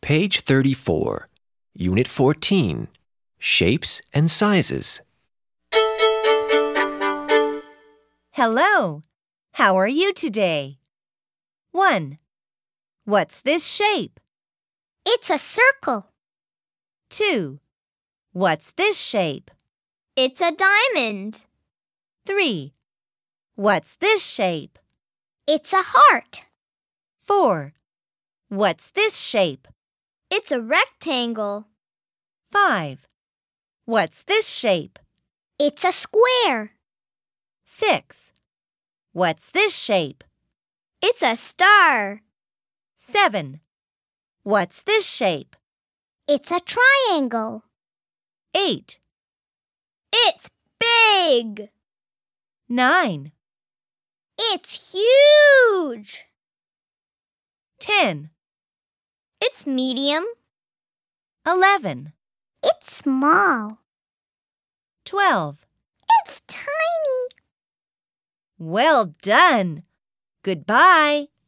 Page 34, Unit 14, Shapes and Sizes. Hello. How are you today? 1. What's this shape? It's a circle. 2. What's this shape? It's a diamond. 3. What's this shape? It's a heart. 4. What's this shape? It's a rectangle. 5. What's this shape? It's a square. 6. What's this shape? It's a star. 7. What's this shape? It's a triangle. 8. It's big. 9. It's huge. 10. It's medium. 11. It's small. 12. It's tiny. Well done. Goodbye.